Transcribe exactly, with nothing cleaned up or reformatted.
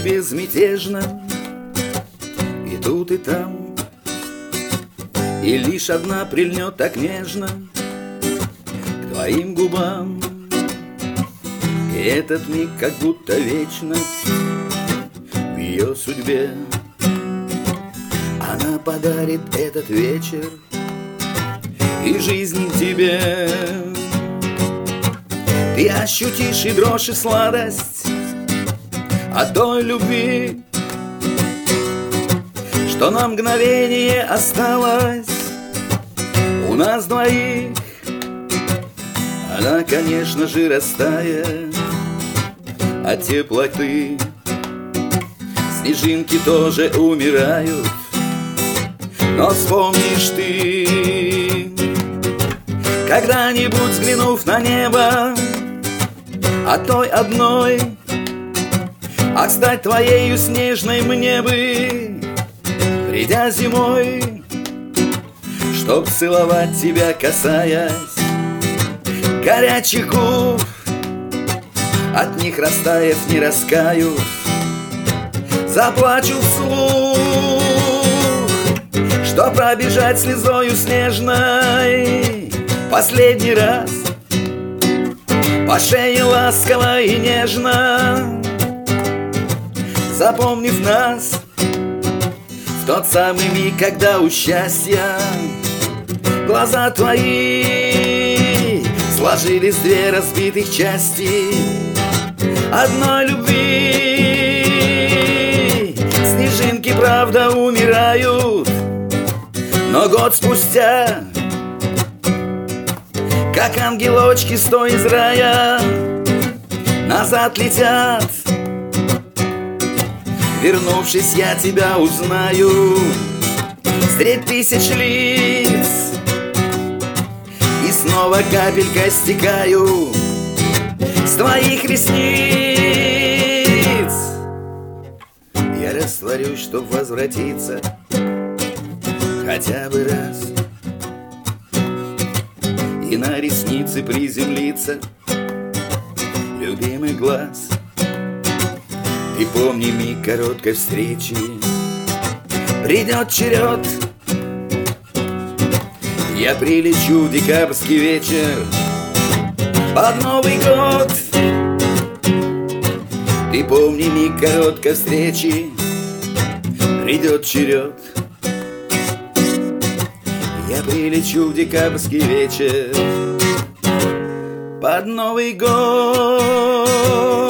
безмятежно, и тут, и там, и лишь одна прильнет так нежно к твоим губам. И этот миг как будто вечность в ее судьбе. Она подарит этот вечер и жизнь тебе. Ты ощутишь и дрожь, и сладость от той любви, что на мгновение осталось у нас двоих. Она, конечно же, растает от теплоты. Снежинки тоже умирают, но вспомнишь ты, когда-нибудь взглянув на небо, а той одной, а стать твоею снежной мне бы, придя зимой, чтоб целовать тебя, касаясь горячих губ. От них растаяв не раскаюсь, заплачу вслух, что пробежать слезою снежной последний раз по шее ласково и нежно, запомнив нас в тот самый миг, когда у счастья глаза твои сложились две разбитых части одной любви. Снежинки, правда, умирают, но год спустя, как ангелочки с той из рая, назад летят. Вернувшись, я тебя узнаю средь тысяч лиц, и снова капелькой стекаю с твоих ресниц. Я растворюсь, чтоб возвратиться хотя бы раз и на ресницы приземлиться, любимый глаз. Ты помни миг короткой встречи, придет черед, я прилечу в декабрьский вечер под Новый год. Ты помни миг короткой встречи, придет черед, я прилечу в декабрьский вечер под Новый год.